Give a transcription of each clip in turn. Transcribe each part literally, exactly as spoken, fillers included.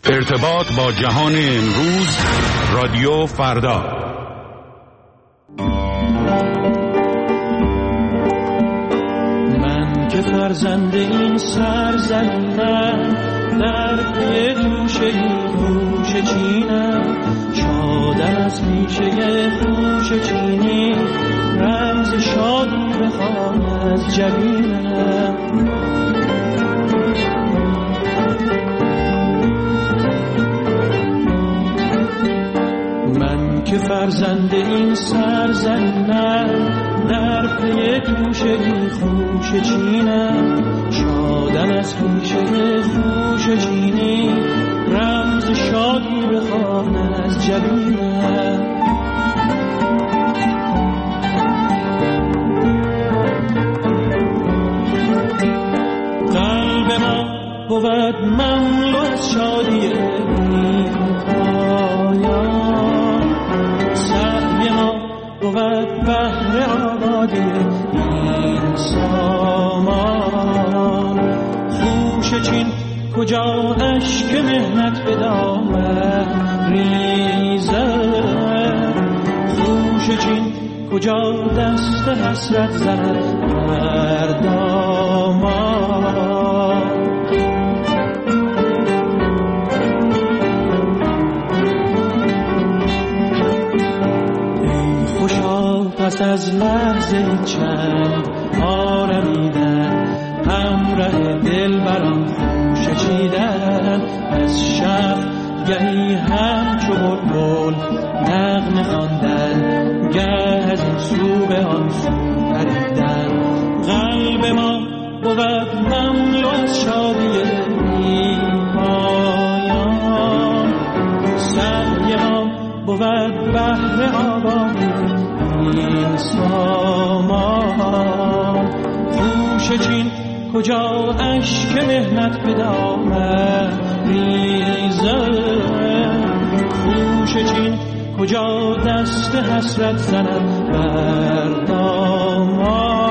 ارتباط با جهان امروز، رادیو فردا. من که فرزند این سرزمینم، در پی توشه خوشه چینم، شادم از پیشه خوشه چینی، رمز شادی بخوام از جبینم. من که فرزند این سرزمینم، در پی توشه خوشه چینم، شادم از پیشه خوشه چینی، رمز شادی بخوان از جبینم. قلب ما بود مملو از شادی این پایان، سعی ما بود بهر آبادی این سامان. خوشه چین کجا اشک مهنت به دامن ریزد، خوشه چین کجا دست حسرت زند بر دامان. ای خوشا پس از لحظه چند آرمیدن، همراه دل برام خوشه چیدن، از شب گهی همچو بلبل نغمه خواندن، گه از این سو به آن سو پریدن. قلب ما بود مملو از شادی این پایان، سعی ما بود بهر آبادی این سامان. خوشه چین کجا اشک مهنت به دامن ریزد، خوشه چین کجا دست حسرت زند بر دامان.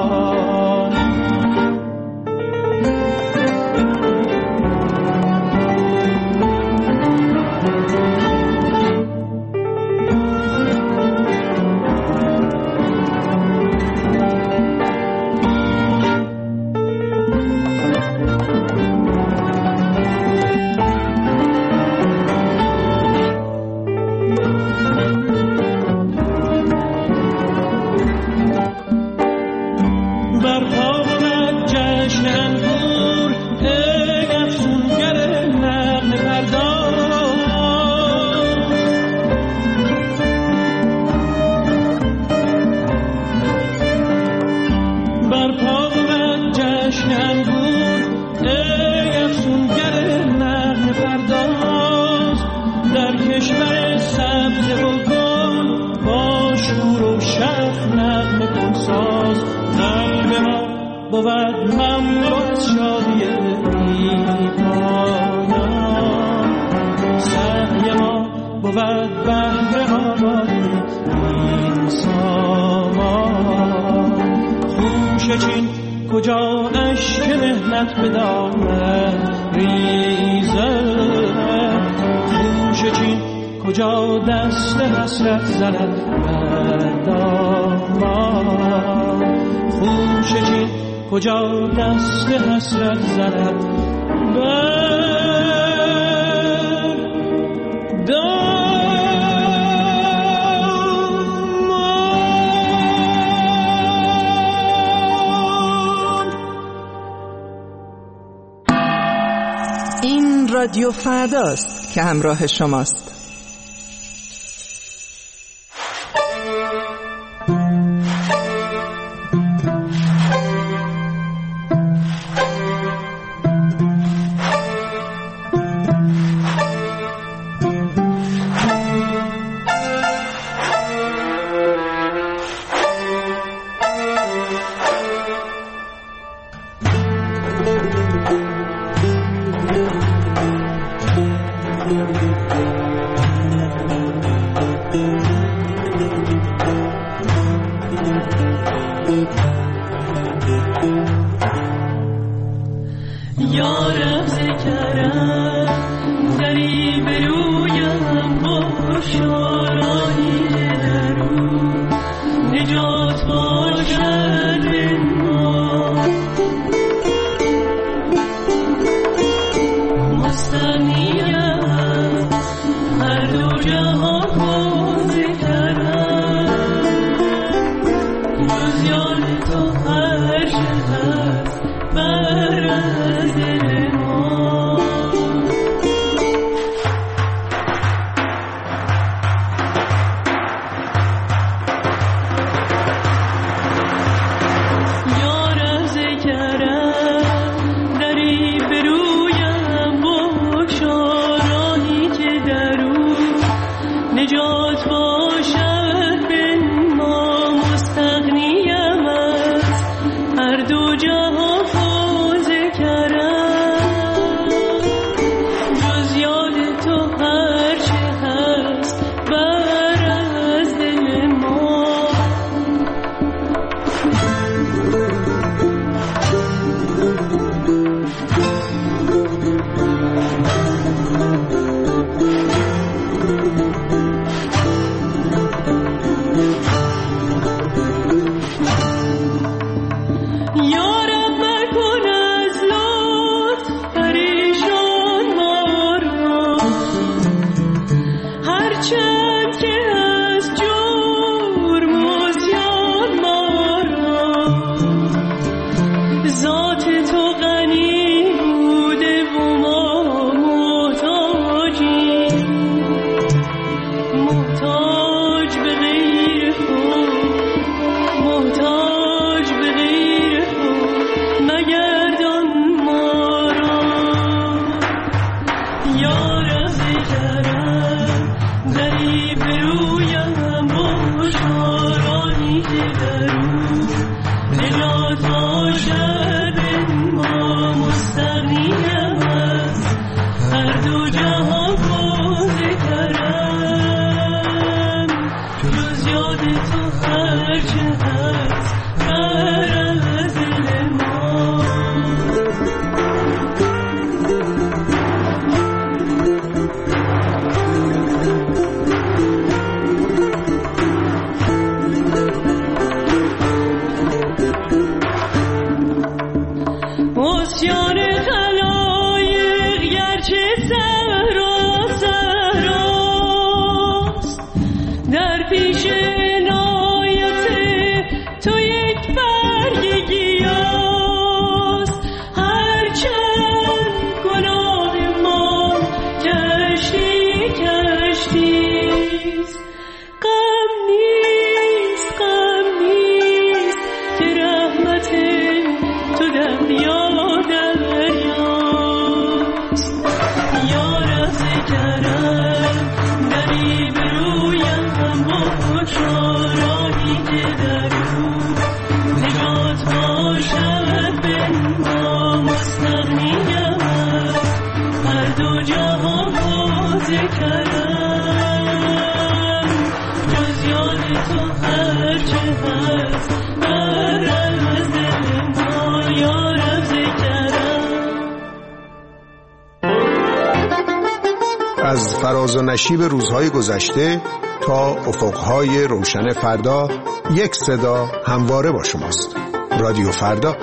کجا دست حسرت زند بر دامان. این رادیو فرداست که همراه شماست. یارم ذکرم دری برویم با شارایی درو نجات باشد ما مستغنیم هر دو جهان بازی کردم جز یاد تو هر چه هست بر از دل ما یارم ذکرم دری برویم بگشارانی که درو نجات باشد به ما مستغنیم از هر دو جهان فوز کرم جز یاد تو هر چه هست بر از دل ما یارم مکن از لطف پریشان ما را هرچند که از جرم و زیان ما را ذات تو غنی بوده و ما محتاجیم محتاج به غیر خود محتاج به غیر خود مگردان ما را یارم ذکرم دری برویم بگشارانی که درو نجات باشد ما مستغنیم از هر دو جهان فوز کرم جز یاد تو هر چه هست بر از دل ما عصیان خلایق گرچه صحرا صحراست در پیش عنایت تو یک برگ گیاست هرچند گناه ما کشتی کشتیست غم نیست غم نیست که رحمت تو دریا دریاست یارم ذکرم دری برویم بگشارانی که درو نجات باشد به ما مستغنیم از هر دو جهان فوز کرم جز یاد تو هر چه هست بر از دل ما یارم ذکرم از فراز و نشیب روزهای گذشته تا افقهای روشن فردا یک صدا همواره با شماست. رادیو فردا.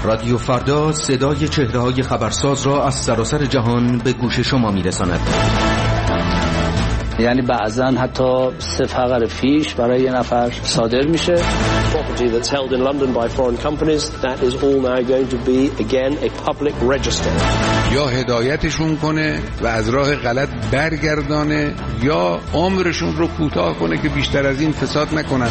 رادیو فردا صدای چهره‌های خبرساز را از سراسر جهان به گوش شما می‌رساند. یعنی بعضاً حتی سه فقر فیش برای یه نفر صادر میشه. Property that's held in London by foreign companies, that is all now going to be again a public register. یا هدایتشون کنه و از راه غلط برگردانه یا عمرشون رو کوتاه کنه که بیشتر از این فساد نکنن.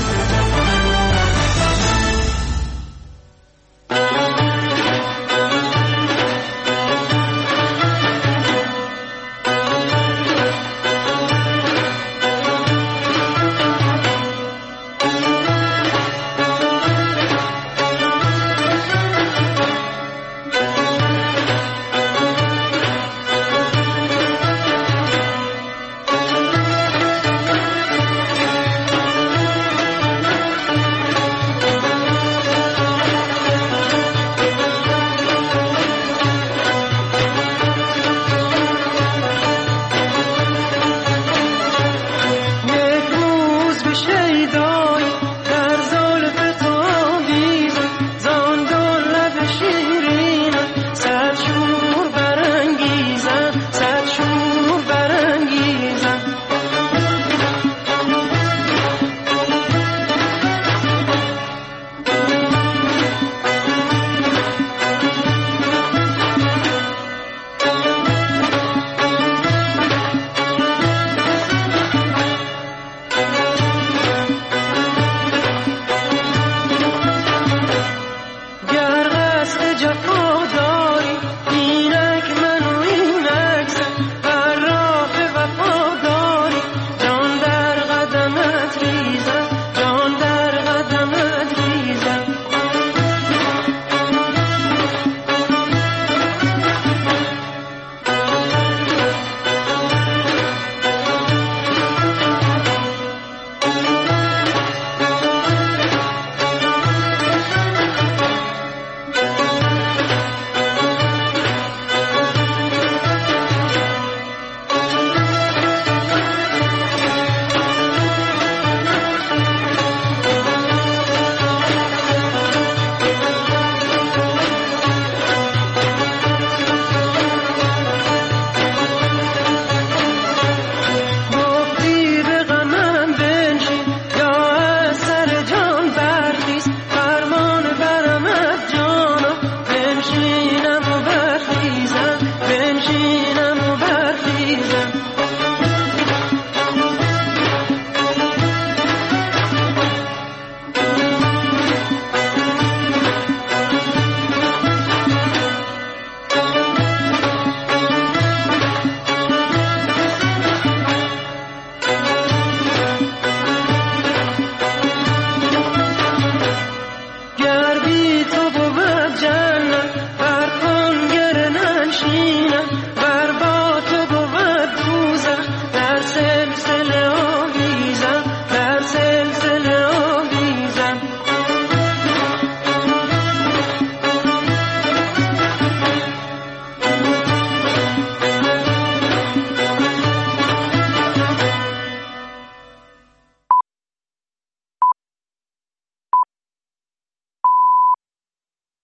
جفا